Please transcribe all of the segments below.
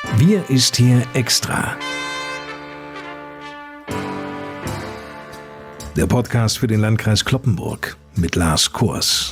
Wir ist hier extra. Der Podcast für den Landkreis Cloppenburg mit Lars Kurs.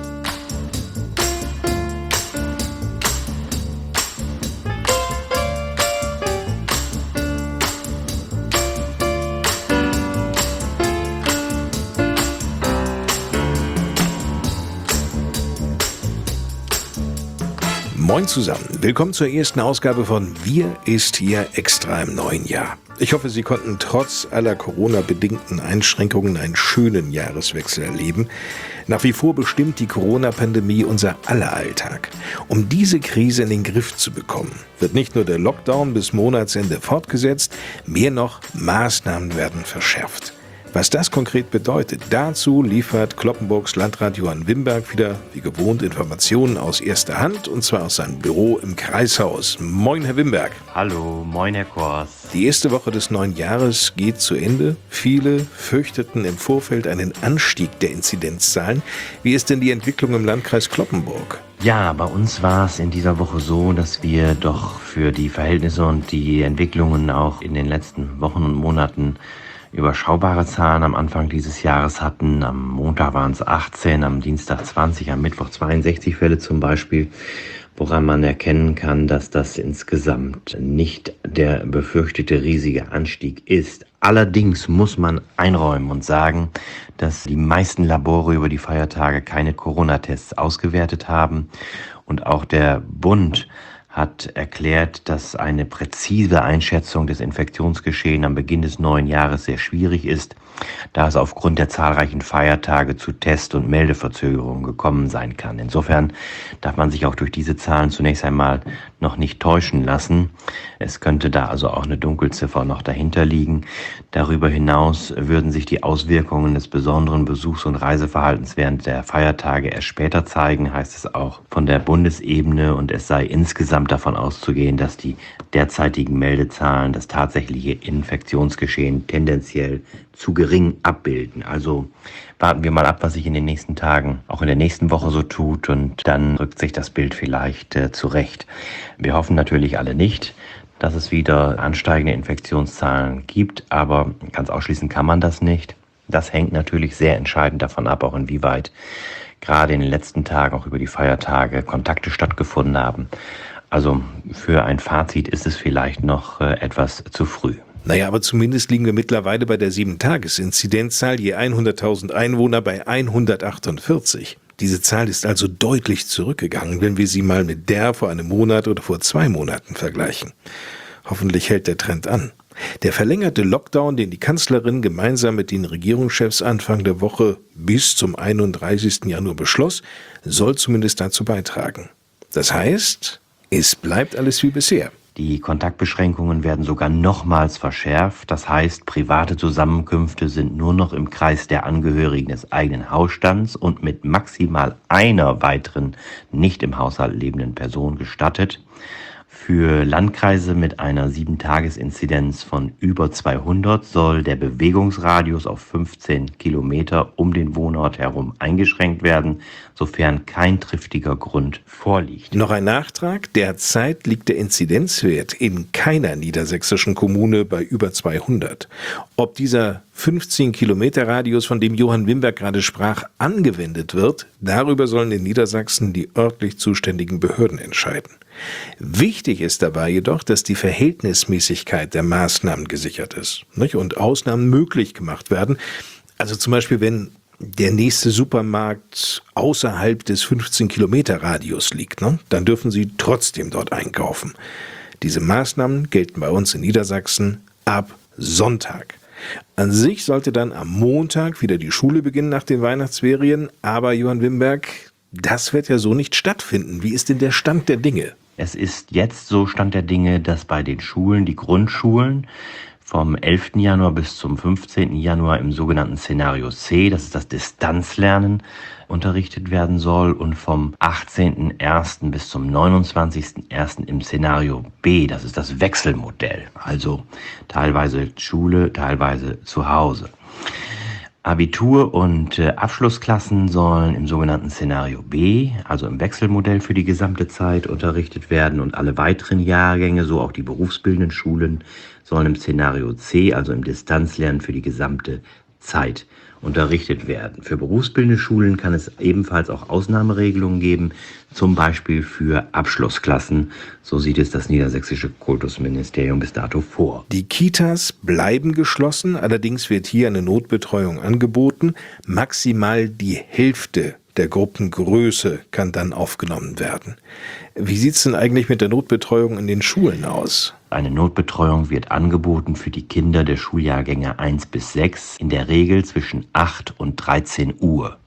Moin zusammen, willkommen zur ersten Ausgabe von Wir ist hier extra im neuen Jahr. Ich hoffe, Sie konnten trotz aller Corona-bedingten Einschränkungen einen schönen Jahreswechsel erleben. Nach wie vor bestimmt die Corona-Pandemie unser aller Alltag. Um diese Krise in den Griff zu bekommen, wird nicht nur der Lockdown bis Monatsende fortgesetzt, mehr noch Maßnahmen werden verschärft. Was das konkret bedeutet, dazu liefert Cloppenburgs Landrat Johann Wimberg wieder wie gewohnt Informationen aus erster Hand, und zwar aus seinem Büro im Kreishaus. Moin, Herr Wimberg. Hallo, moin, Herr Kors. Die erste Woche des neuen Jahres geht zu Ende. Viele fürchteten im Vorfeld einen Anstieg der Inzidenzzahlen. Wie ist denn die Entwicklung im Landkreis Cloppenburg? Ja, bei uns war es in dieser Woche so, dass wir doch für die Verhältnisse und die Entwicklungen auch in den letzten Wochen und Monaten überschaubare Zahlen am Anfang dieses Jahres hatten. Am Montag waren es 18, am Dienstag 20, am Mittwoch 62 Fälle zum Beispiel, woran man erkennen kann, dass das insgesamt nicht der befürchtete riesige Anstieg ist. Allerdings muss man einräumen und sagen, dass die meisten Labore über die Feiertage keine Corona-Tests ausgewertet haben, und auch der Bund hat erklärt, dass eine präzise Einschätzung des Infektionsgeschehens am Beginn des neuen Jahres sehr schwierig ist, da es aufgrund der zahlreichen Feiertage zu Test- und Meldeverzögerungen gekommen sein kann. Insofern darf man sich auch durch diese Zahlen zunächst einmal noch nicht täuschen lassen. Es könnte da also auch eine Dunkelziffer noch dahinter liegen. Darüber hinaus würden sich die Auswirkungen des besonderen Besuchs- und Reiseverhaltens während der Feiertage erst später zeigen, heißt es auch von der Bundesebene, und es sei insgesamt davon auszugehen, dass die derzeitigen Meldezahlen das tatsächliche Infektionsgeschehen tendenziell zu gering abbilden. Also warten wir mal ab, was sich in den nächsten Tagen, auch in der nächsten Woche so tut, und dann rückt sich das Bild vielleicht zurecht. Wir hoffen natürlich alle nicht, dass es wieder ansteigende Infektionszahlen gibt, aber ganz ausschließen kann man das nicht. Das hängt natürlich sehr entscheidend davon ab, auch inwieweit gerade in den letzten Tagen, auch über die Feiertage, Kontakte stattgefunden haben. Also für ein Fazit ist es vielleicht noch etwas zu früh. Naja, aber zumindest liegen wir mittlerweile bei der 7-Tages-Inzidenzzahl je 100.000 Einwohner bei 148. Diese Zahl ist also deutlich zurückgegangen, wenn wir sie mal mit der vor einem Monat oder vor 2 Monaten vergleichen. Hoffentlich hält der Trend an. Der verlängerte Lockdown, den die Kanzlerin gemeinsam mit den Regierungschefs Anfang der Woche bis zum 31. Januar beschloss, soll zumindest dazu beitragen. Das heißt, es bleibt alles wie bisher. Die Kontaktbeschränkungen werden sogar nochmals verschärft. Das heißt, private Zusammenkünfte sind nur noch im Kreis der Angehörigen des eigenen Hausstands und mit maximal einer weiteren nicht im Haushalt lebenden Person gestattet. Für Landkreise mit einer 7-Tages-Inzidenz von über 200 soll der Bewegungsradius auf 15 Kilometer um den Wohnort herum eingeschränkt werden, sofern kein triftiger Grund vorliegt. Noch ein Nachtrag: Derzeit liegt der Inzidenzwert in keiner niedersächsischen Kommune bei über 200. Ob dieser 15-Kilometer-Radius, von dem Johann Wimberg gerade sprach, angewendet wird, darüber sollen in Niedersachsen die örtlich zuständigen Behörden entscheiden. Wichtig ist dabei jedoch, dass die Verhältnismäßigkeit der Maßnahmen gesichert ist, nicht? Und Ausnahmen möglich gemacht werden. Also zum Beispiel, wenn der nächste Supermarkt außerhalb des 15-Kilometer-Radius liegt, ne? Dann dürfen Sie trotzdem dort einkaufen. Diese Maßnahmen gelten bei uns in Niedersachsen ab Sonntag. An sich sollte dann am Montag wieder die Schule beginnen nach den Weihnachtsferien, aber Johann Wimberg, das wird ja so nicht stattfinden. Wie ist denn der Stand der Dinge? Es ist jetzt so Stand der Dinge, dass bei den Schulen, die Grundschulen, vom 11. Januar bis zum 15. Januar im sogenannten Szenario C, das ist das Distanzlernen, unterrichtet werden soll, und vom 18.01. bis zum 29.01. im Szenario B, das ist das Wechselmodell, also teilweise Schule, teilweise zu Hause. Abitur- und Abschlussklassen sollen im sogenannten Szenario B, also im Wechselmodell für die gesamte Zeit unterrichtet werden, und alle weiteren Jahrgänge, so auch die berufsbildenden Schulen, sollen im Szenario C, also im Distanzlernen für die gesamte Zeit unterrichtet werden. Für berufsbildende Schulen kann es ebenfalls auch Ausnahmeregelungen geben, zum Beispiel für Abschlussklassen. So sieht es das niedersächsische Kultusministerium bis dato vor. Die Kitas bleiben geschlossen, allerdings wird hier eine Notbetreuung angeboten. Maximal die Hälfte der Gruppengröße kann dann aufgenommen werden. Wie sieht es denn eigentlich mit der Notbetreuung in den Schulen aus? Eine Notbetreuung wird angeboten für die Kinder der Schuljahrgänge 1 bis 6, in der Regel zwischen 8 und 13 Uhr.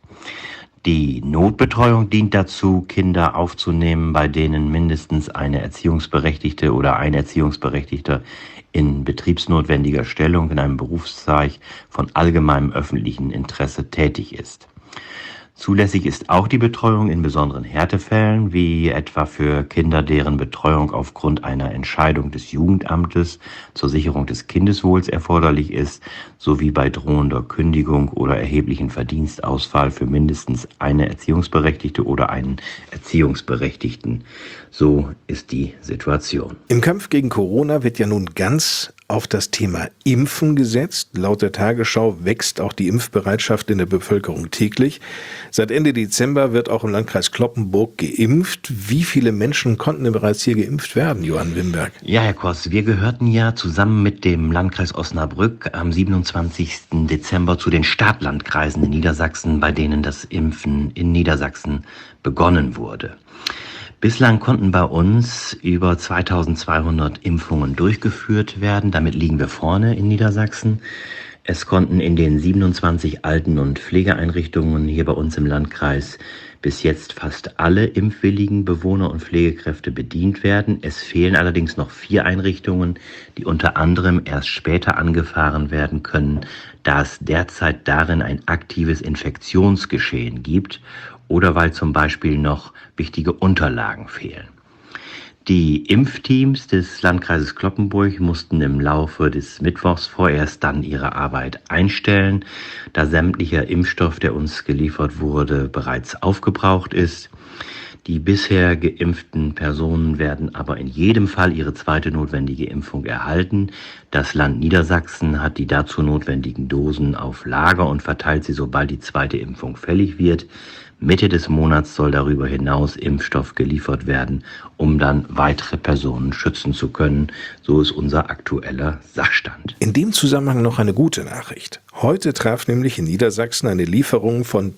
Die Notbetreuung dient dazu, Kinder aufzunehmen, bei denen mindestens eine Erziehungsberechtigte oder ein Erziehungsberechtigter in betriebsnotwendiger Stellung in einem Berufszweig von allgemeinem öffentlichen Interesse tätig ist. Zulässig ist auch die Betreuung in besonderen Härtefällen, wie etwa für Kinder, deren Betreuung aufgrund einer Entscheidung des Jugendamtes zur Sicherung des Kindeswohls erforderlich ist, sowie bei drohender Kündigung oder erheblichen Verdienstausfall für mindestens eine Erziehungsberechtigte oder einen Erziehungsberechtigten. So ist die Situation. Im Kampf gegen Corona wird ja nun ganz auf das Thema Impfen gesetzt. Laut der Tagesschau wächst auch die Impfbereitschaft in der Bevölkerung täglich. Seit Ende Dezember wird auch im Landkreis Cloppenburg geimpft. Wie viele Menschen konnten denn bereits hier geimpft werden, Johann Wimberg? Ja, Herr Koss, wir gehörten ja zusammen mit dem Landkreis Osnabrück am 27. Dezember zu den Startlandkreisen in Niedersachsen, bei denen das Impfen in Niedersachsen begonnen wurde. Bislang konnten bei uns über 2200 Impfungen durchgeführt werden. Damit liegen wir vorne in Niedersachsen. Es konnten in den 27 Alten- und Pflegeeinrichtungen hier bei uns im Landkreis bis jetzt fast alle impfwilligen Bewohner und Pflegekräfte bedient werden. Es fehlen allerdings noch 4 Einrichtungen, die unter anderem erst später angefahren werden können, da es derzeit darin ein aktives Infektionsgeschehen gibt oder weil zum Beispiel noch wichtige Unterlagen fehlen. Die Impfteams des Landkreises Cloppenburg mussten im Laufe des Mittwochs vorerst dann ihre Arbeit einstellen, da sämtlicher Impfstoff, der uns geliefert wurde, bereits aufgebraucht ist. Die bisher geimpften Personen werden aber in jedem Fall ihre zweite notwendige Impfung erhalten. Das Land Niedersachsen hat die dazu notwendigen Dosen auf Lager und verteilt sie, sobald die zweite Impfung fällig wird. Mitte des Monats soll darüber hinaus Impfstoff geliefert werden, um dann weitere Personen schützen zu können. So ist unser aktueller Sachstand. In dem Zusammenhang noch eine gute Nachricht. Heute traf nämlich in Niedersachsen eine Lieferung von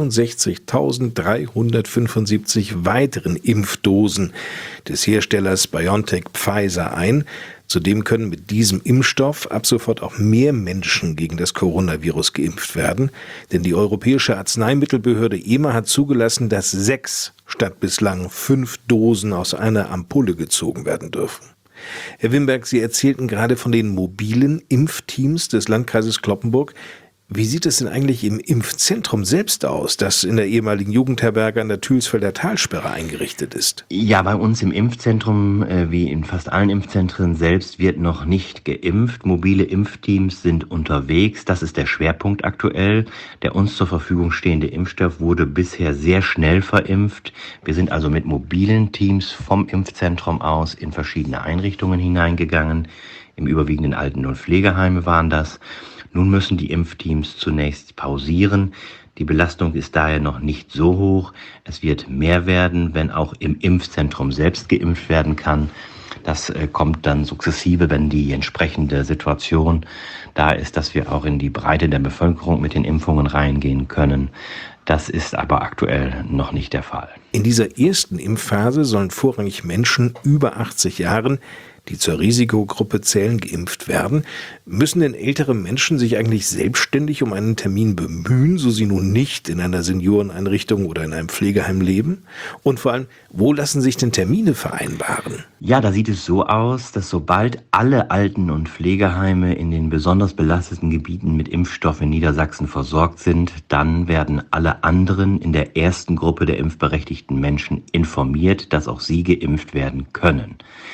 63.375 weiteren Impfdosen des Herstellers BioNTech Pfizer ein. Zudem können mit diesem Impfstoff ab sofort auch mehr Menschen gegen das Coronavirus geimpft werden, denn die Europäische Arzneimittelbehörde EMA hat zugelassen, dass 6 statt bislang 5 Dosen aus einer Ampulle gezogen werden dürfen. Herr Wimberg, Sie erzählten gerade von den mobilen Impfteams des Landkreises Cloppenburg. Wie sieht es denn eigentlich im Impfzentrum selbst aus, das in der ehemaligen Jugendherberge an der Thülsfelder Talsperre eingerichtet ist? Ja, bei uns im Impfzentrum, wie in fast allen Impfzentren selbst, wird noch nicht geimpft. Mobile Impfteams sind unterwegs. Das ist der Schwerpunkt aktuell. Der uns zur Verfügung stehende Impfstoff wurde bisher sehr schnell verimpft. Wir sind also mit mobilen Teams vom Impfzentrum aus in verschiedene Einrichtungen hineingegangen. Im überwiegenden Alten- und Pflegeheime waren das. Nun müssen die Impfteams zunächst pausieren. Die Belastung ist daher noch nicht so hoch. Es wird mehr werden, wenn auch im Impfzentrum selbst geimpft werden kann. Das kommt dann sukzessive, wenn die entsprechende Situation da ist, dass wir auch in die Breite der Bevölkerung mit den Impfungen reingehen können. Das ist aber aktuell noch nicht der Fall. In dieser ersten Impfphase sollen vorrangig Menschen über 80 Jahren, die zur Risikogruppe zählen, geimpft werden. Müssen denn ältere Menschen sich eigentlich selbstständig um einen Termin bemühen, so sie nun nicht in einer Senioreneinrichtung oder in einem Pflegeheim leben? Und vor allem, wo lassen sich denn Termine vereinbaren? Ja, da sieht es so aus, dass sobald alle Alten- und Pflegeheime in den besonders belasteten Gebieten mit Impfstoff in Niedersachsen versorgt sind, dann werden alle anderen in der ersten Gruppe der impfberechtigten Menschen informiert, dass auch sie geimpft werden können.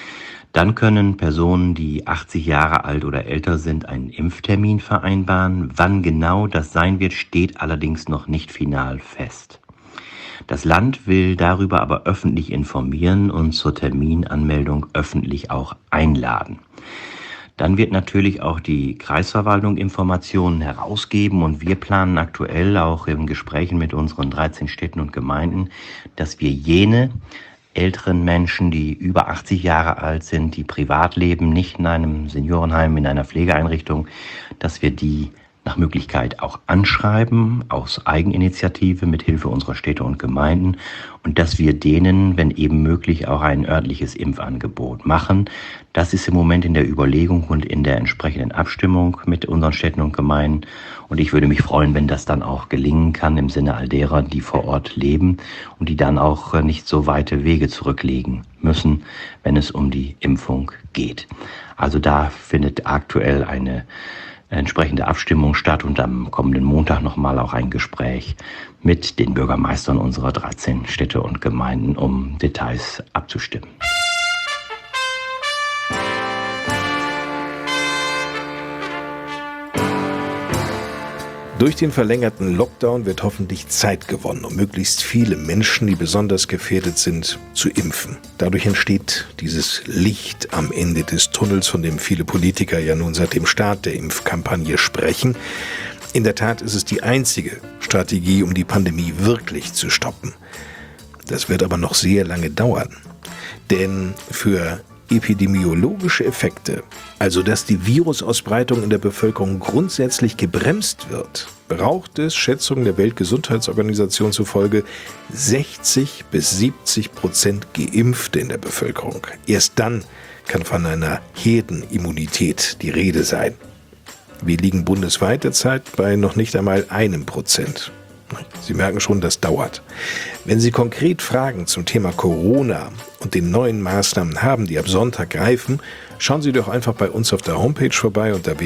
Dann können Personen, die 80 Jahre alt oder älter sind, einen Impftermin vereinbaren. Wann genau das sein wird, steht allerdings noch nicht final fest. Das Land will darüber aber öffentlich informieren und zur Terminanmeldung öffentlich auch einladen. Dann wird natürlich auch die Kreisverwaltung Informationen herausgeben und wir planen aktuell auch in Gesprächen mit unseren 13 Städten und Gemeinden, dass wir jene älteren Menschen, die über 80 Jahre alt sind, die privat leben, nicht in einem Seniorenheim, in einer Pflegeeinrichtung, dass wir die nach Möglichkeit auch anschreiben, aus Eigeninitiative mit Hilfe unserer Städte und Gemeinden und dass wir denen, wenn eben möglich, auch ein örtliches Impfangebot machen. Das ist im Moment in der Überlegung und in der entsprechenden Abstimmung mit unseren Städten und Gemeinden und ich würde mich freuen, wenn das dann auch gelingen kann im Sinne all derer, die vor Ort leben und die dann auch nicht so weite Wege zurücklegen müssen, wenn es um die Impfung geht. Also da findet aktuell eine entsprechende Abstimmung statt und am kommenden Montag nochmal auch ein Gespräch mit den Bürgermeistern unserer 13 Städte und Gemeinden, um Details abzustimmen. Durch den verlängerten Lockdown wird hoffentlich Zeit gewonnen, um möglichst viele Menschen, die besonders gefährdet sind, zu impfen. Dadurch entsteht dieses Licht am Ende des Tunnels, von dem viele Politiker ja nun seit dem Start der Impfkampagne sprechen. In der Tat ist es die einzige Strategie, um die Pandemie wirklich zu stoppen. Das wird aber noch sehr lange dauern. Denn für epidemiologische Effekte, also dass die Virusausbreitung in der Bevölkerung grundsätzlich gebremst wird, braucht es, Schätzungen der Weltgesundheitsorganisation zufolge, 60-70% Geimpfte in der Bevölkerung. Erst dann kann von einer Herdenimmunität die Rede sein. Wir liegen bundesweit derzeit bei noch nicht einmal 1%. Sie merken schon, das dauert. Wenn Sie konkret Fragen zum Thema Corona und den neuen Maßnahmen haben, die ab Sonntag greifen, schauen Sie doch einfach bei uns auf der Homepage vorbei unter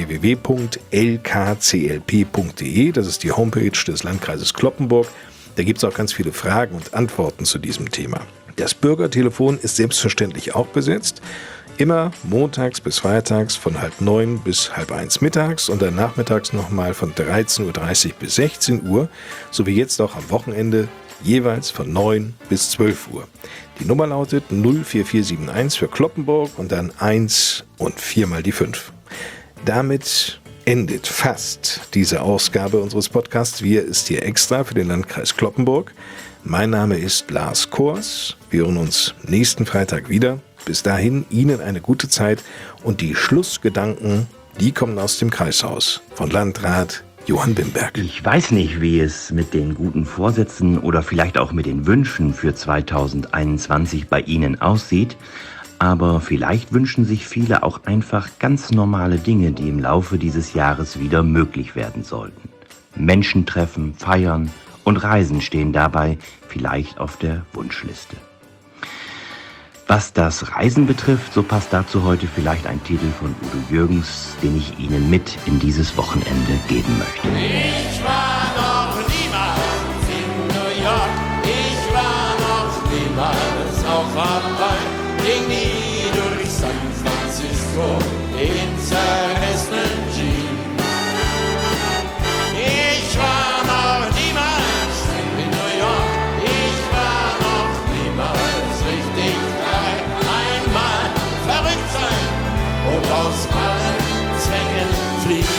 www.lkclp.de. Das ist die Homepage des Landkreises Cloppenburg. Da gibt es auch ganz viele Fragen und Antworten zu diesem Thema. Das Bürgertelefon ist selbstverständlich auch besetzt. Immer montags bis freitags von 8:30 bis 12:30 mittags und dann nachmittags nochmal von 13:30 Uhr bis 16 Uhr, sowie jetzt auch am Wochenende jeweils von 9 bis 12 Uhr. Die Nummer lautet 04471 für Cloppenburg und dann 1 und 4 mal die 5. Damit endet fast diese Ausgabe unseres Podcasts Wir ist hier extra für den Landkreis Cloppenburg. Mein Name ist Lars Kors. Wir hören uns nächsten Freitag wieder. Bis dahin Ihnen eine gute Zeit und die Schlussgedanken, die kommen aus dem Kreishaus von Landrat Johann Wimberg. Ich weiß nicht, wie es mit den guten Vorsätzen oder vielleicht auch mit den Wünschen für 2021 bei Ihnen aussieht, aber vielleicht wünschen sich viele auch einfach ganz normale Dinge, die im Laufe dieses Jahres wieder möglich werden sollten. Menschen treffen, feiern und Reisen stehen dabei vielleicht auf der Wunschliste. Was das Reisen betrifft, so passt dazu heute vielleicht ein Titel von Udo Jürgens, den ich Ihnen mit in dieses Wochenende geben möchte. Ich war noch niemals in New York, ich war noch niemals auf Hawaii, ging nie durch San Francisco in zerrissenen Jeans. Ich war noch niemals in New York, ich war noch niemals richtig frei. Einmal verrückt sein und aus allen Zwängen fliehen.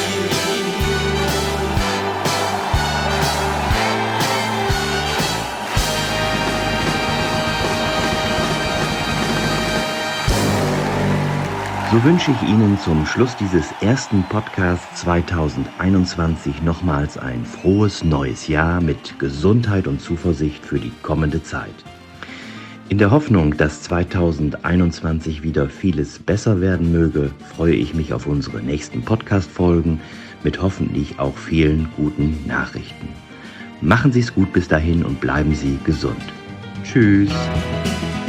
So wünsche ich Ihnen zum Schluss dieses ersten Podcasts 2021 nochmals ein frohes neues Jahr mit Gesundheit und Zuversicht für die kommende Zeit. In der Hoffnung, dass 2021 wieder vieles besser werden möge, freue ich mich auf unsere nächsten Podcast-Folgen mit hoffentlich auch vielen guten Nachrichten. Machen Sie es gut bis dahin und bleiben Sie gesund. Tschüss.